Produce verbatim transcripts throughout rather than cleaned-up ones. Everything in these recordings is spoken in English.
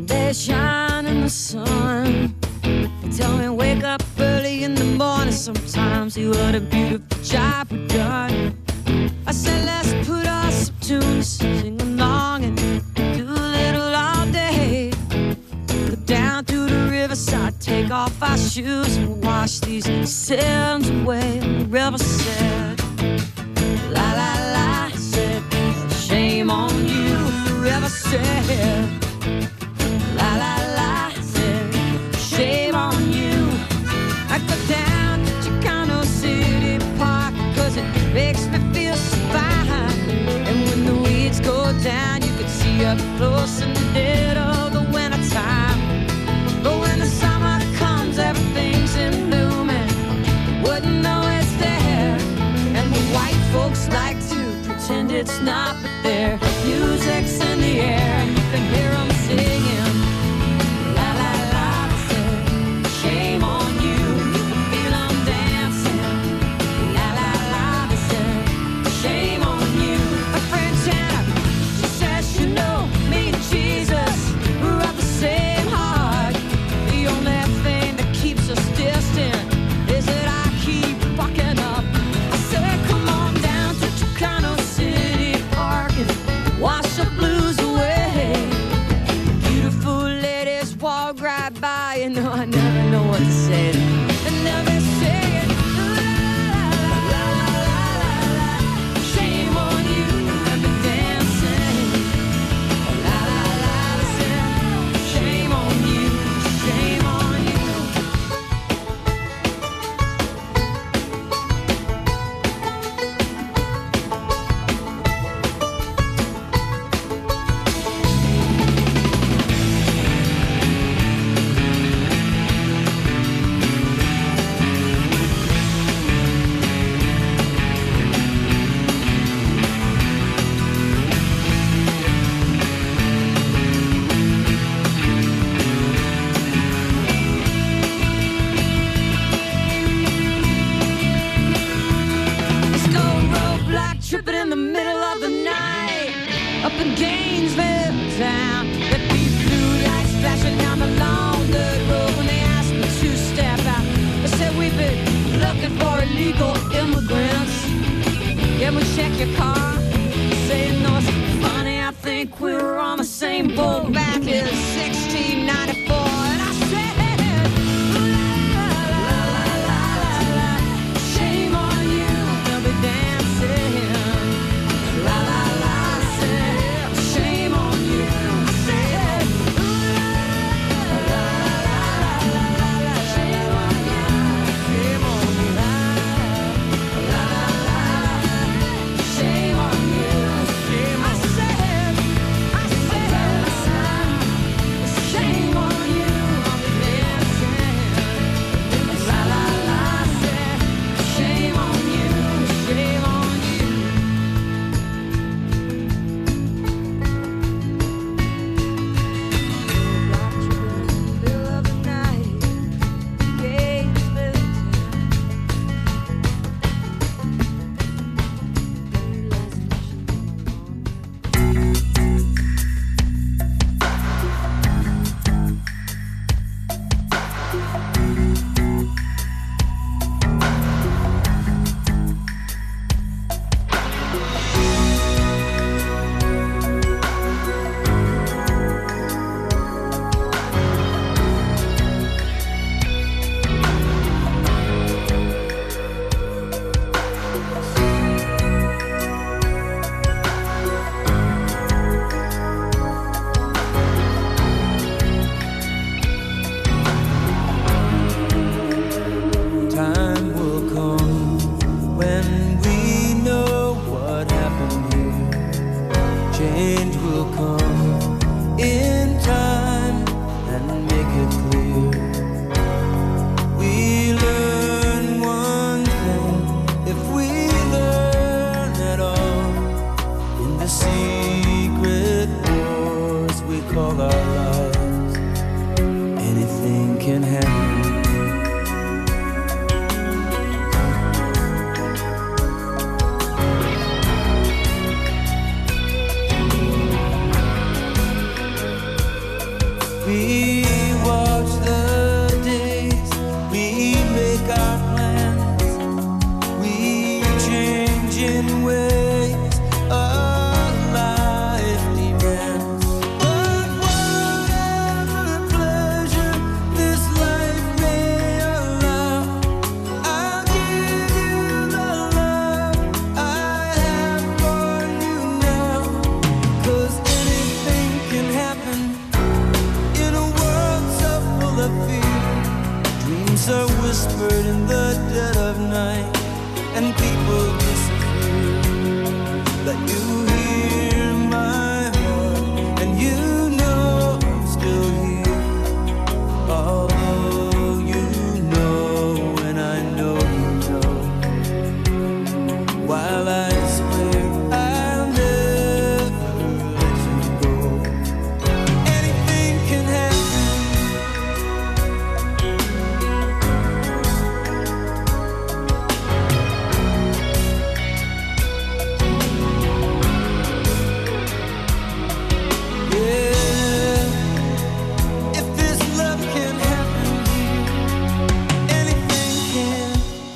They shine in the sun. They tell me wake up early in the morning. Sometimes see what a beautiful job we've done. I said let's put on some tunes, sing along and do a little all day. Look down through the riverside, take off our shoes and wash these sins away. And the river said, la la la, said, shame on you. The river said, la la la, said, shame on you. I go down to Chicano City Park, cause it makes me feel so fine. And when the weeds go down, you can see up close in the dead of the winter time. But when the summer comes, everything's in bloom and wouldn't know it's there. And the white folks like to pretend it's not, but their music's in the air. You can hear them singing, la la la, say, shame on you. You can feel them dancing, la la la, they say, shame on you. My friend Janet, she says she know me and Jesus, we're of the same heart. The only thing that keeps us distant is that I keep fucking up. I said come on down to Chicano City Park and wash the blues away. Beautiful ladies walk right by, you know I never know what to say. And they'll be singing, la la la la la la, shame on you. I've been dancing, la la la la, say, shame on you, shame on you. Let's go roadblock tripping in the middle of the night up in Gainesville town. The deep blue lights flashing down the long dirt road. When they asked me to step out, I said we've been looking for illegal immigrants. Can we check your car? I said no, it's funny, I think we were on the same boat back in sixteen ninety-four. And I said, la la la la la la, shame on you. They'll be dancing, la la la, I said, shame on you. I said, la la la la la la, shame on you, shame on you, la la la la, shame on you, shame. I said, I said, shame on you. I'll be dancing, la la la, I said, shame on you, shame on you. Middle of the night, Gainesville Time will come when we know what happened here. Change will come in time and make it clear. We learn one thing if we learn at all. In the secret wars we call our lives, anything can happen. We watch the days, we make our plans, we change in ways our life demands. But whatever pleasure this life may allow, I'll give you the love I have for you now. 'Cause anything can happen in a world so full of fear. Dreams are whispered in the dead of night, and people disappear. But you hear my heart, and you know I'm still here. Although you know, and I know you know, while I swear I'll never let you go. Anything can happen. Yeah, if this love can happen here, anything can.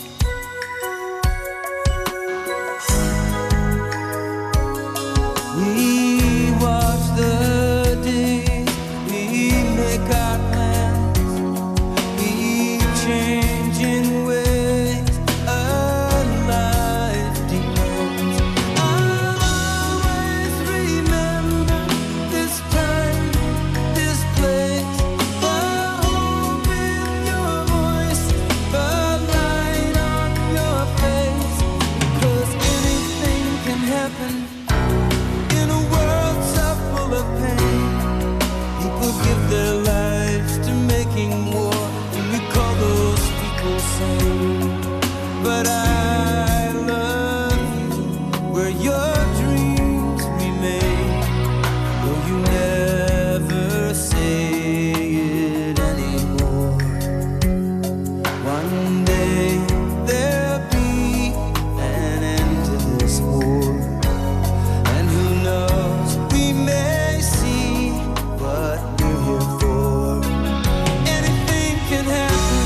We watch the days, we make our plans, we change in ways our life demands. I'll always remember this time, this place, the hope in your voice, the light on your face. 'Cause anything can happen in a world so full of pain. People give their lives to making war, and we call those people sane. But I love you where your dreams remain, though you never say it anymore. One day there'll be an end to this war. And who knows, we may see what we're here for. Anything can happen.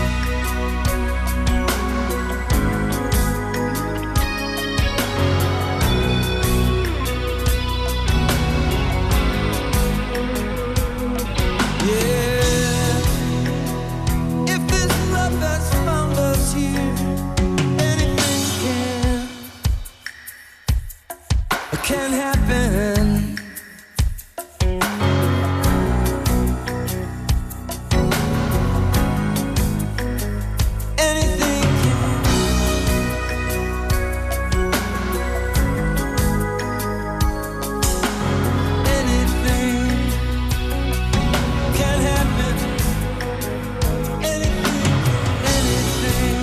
Yeah, if this love has found us here, anything can can happen. Anything can. Anything can happen. Anything, anything.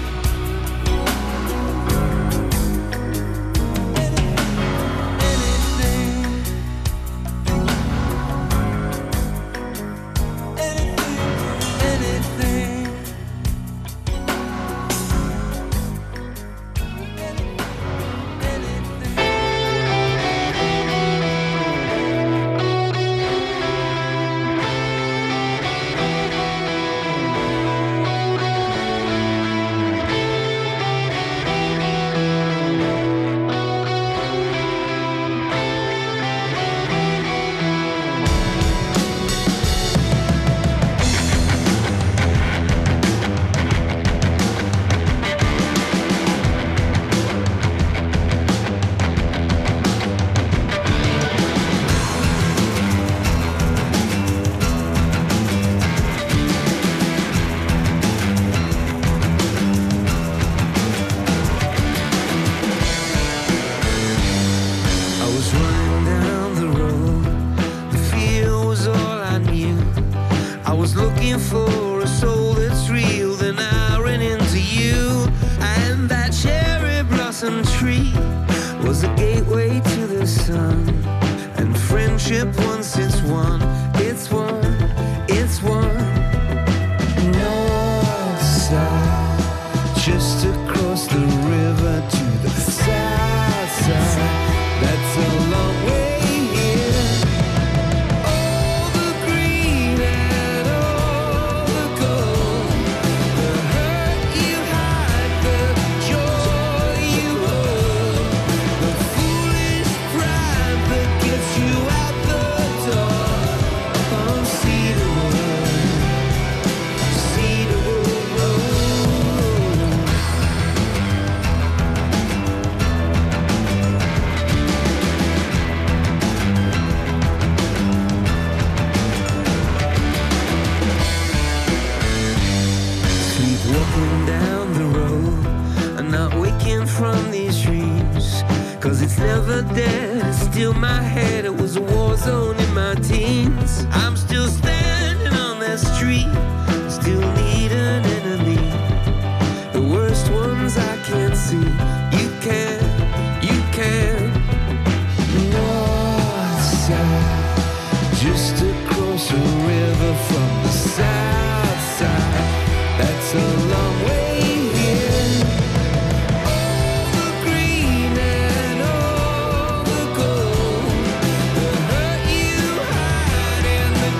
For a soul that's real, then I ran into you. And that cherry blossom tree was a gateway to the sun. And friendship, once it's won, it's won, it's won. North side, just across the river to the south side. That's a long way here. All the green never dared steal my head. It was a war zone in my teens. I'm still standing on that street, still need an enemy. The worst ones I can't see. You can, you can. North side, just across the river from the south side. That's a long way. The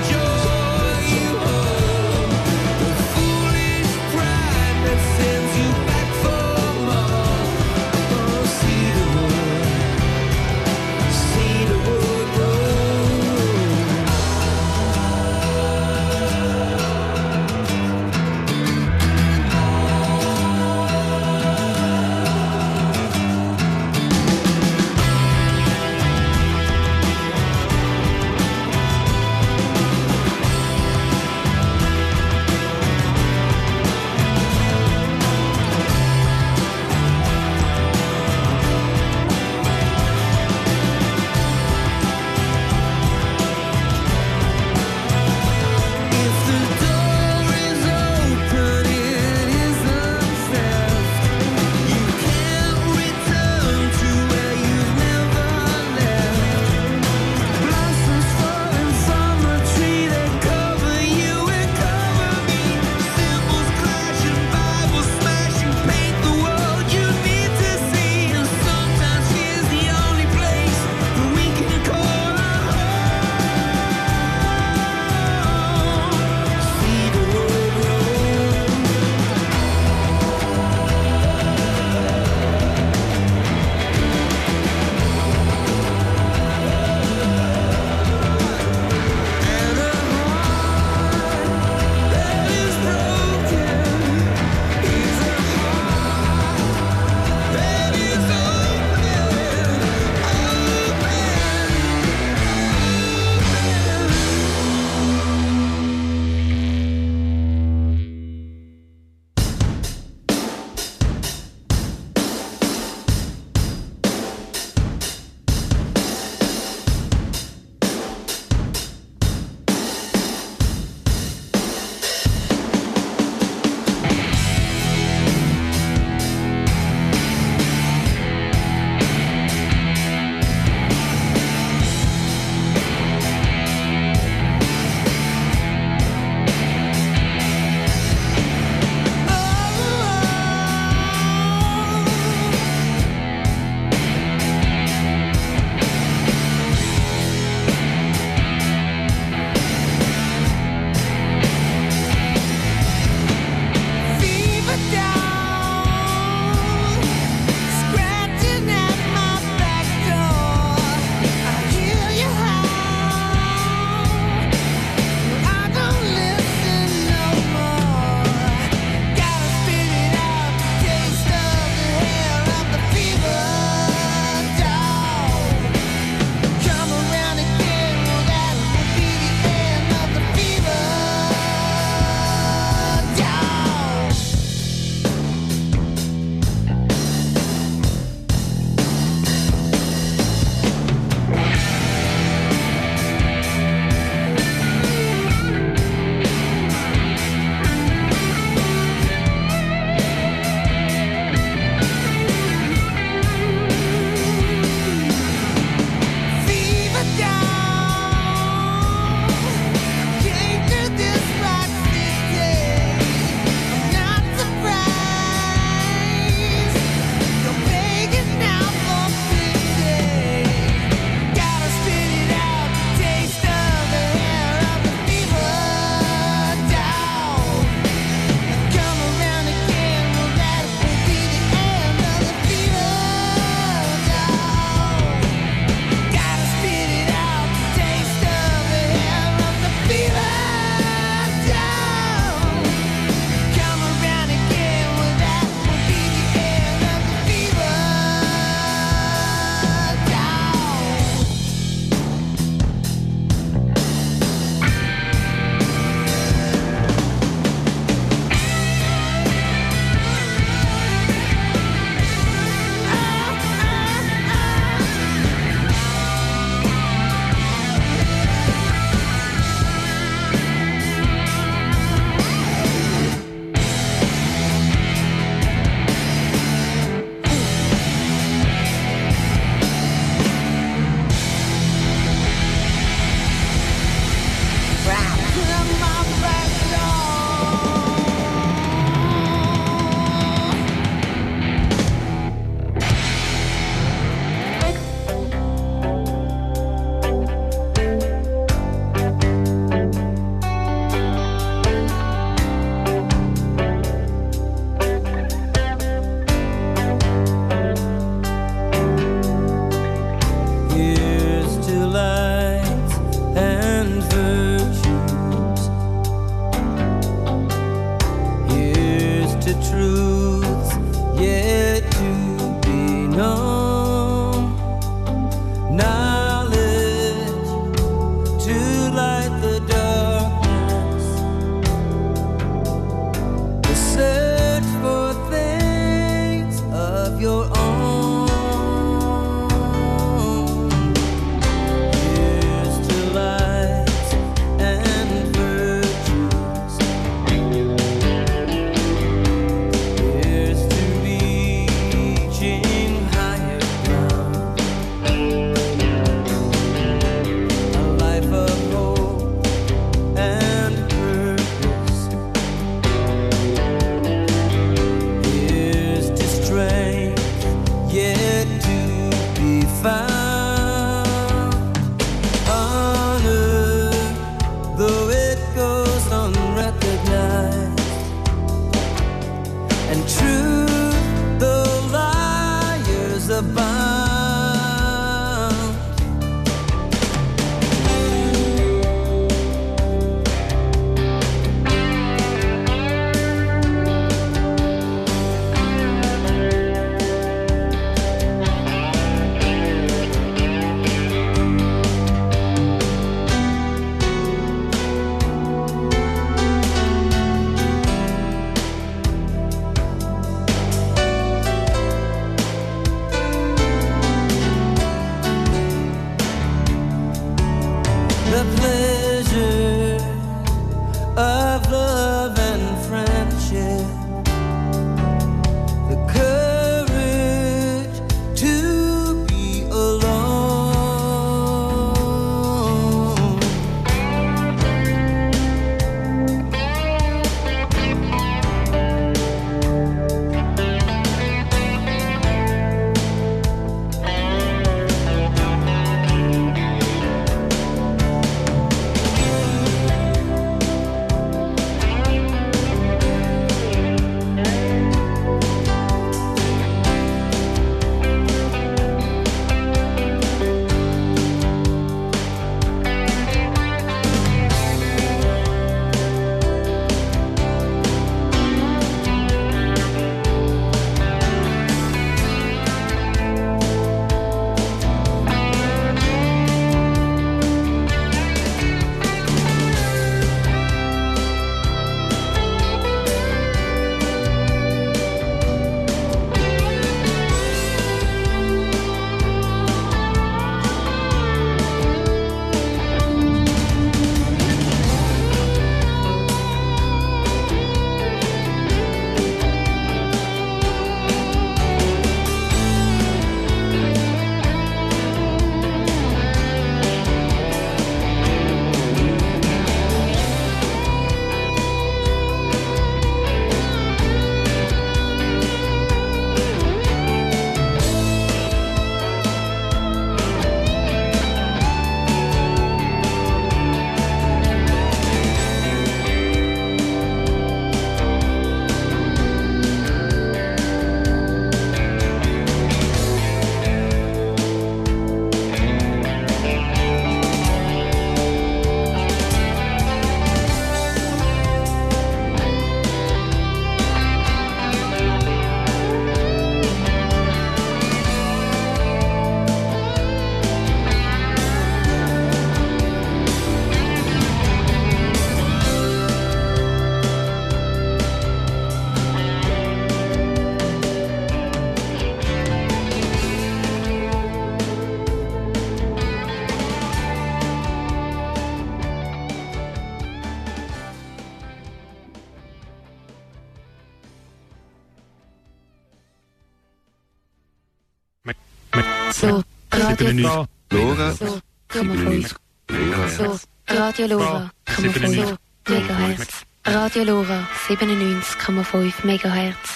So, Radio Lora. So, fünfundfünfzig. So, Radio Lora, fünfundfünfzig Megahertz. Radio Lora, siebenundneunzig Komma fünf Megahertz.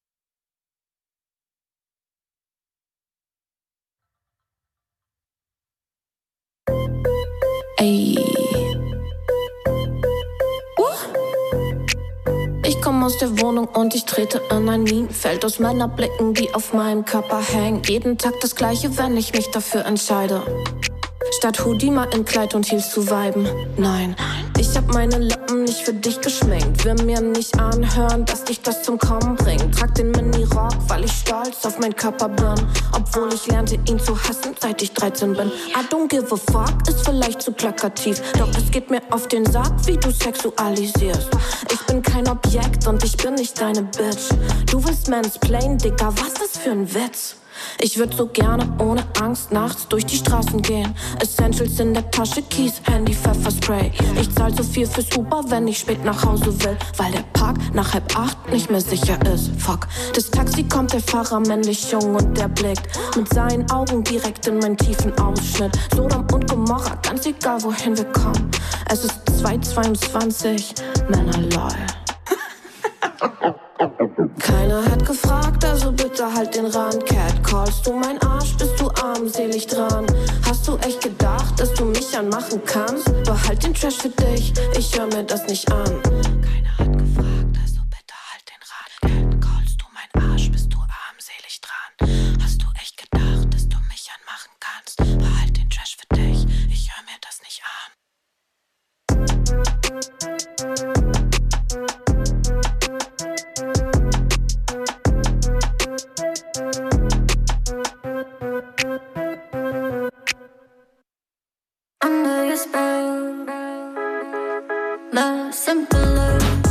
Ey. Ich komm aus der Wohnung und ich trete in ein Minenfeld aus Männerblicken, die auf meinem Körper hängen. Jeden Tag das Gleiche, wenn ich mich dafür entscheide. Statt Hoodie mal in Kleid und Heels zu viben. Nein, ich hab meine Lippen nicht für dich geschminkt. Will mir nicht anhören, dass dich das zum Kommen bringt. Trag den Mini-Rock, weil ich stolz auf meinen Körper bin. Obwohl ich lernte, ihn zu hassen, seit ich dreizehn bin. I don't give a fuck, ist vielleicht zu plakativ. Doch es geht mir auf den Sack, wie du sexualisierst. Ich bin kein Objekt und ich bin nicht deine Bitch. Du willst mansplain, Digga, was ist für ein Witz? Ich würd so gerne ohne Angst nachts durch die Straßen gehen. Essentials in der Tasche, Keys, Handy, Pfefferspray. Ich zahl so viel fürs Uber, wenn ich spät nach Hause will, weil der Park nach halb acht nicht mehr sicher ist. Fuck, das Taxi kommt, der Fahrer männlich jung und der blickt mit seinen Augen direkt in meinen tiefen Ausschnitt. Sodom und Gomorra, ganz egal wohin wir kommen. Es ist zwei zweiundzwanzig, Männer lol. Keiner hat gefragt, also bitte halt den Rand. Cat, callst du mein Arsch, bist du armselig dran? Hast du echt gedacht, dass du mich anmachen kannst? Behalt den Trash für dich, ich hör mir das nicht an. Keiner hat gefragt, also bitte halt den Rand. Cat, callst du mein Arsch, bist du armselig dran? Hast du echt gedacht, dass du mich anmachen kannst? Behalt den Trash für dich, ich hör mir das nicht an. Under your spell, my simple love.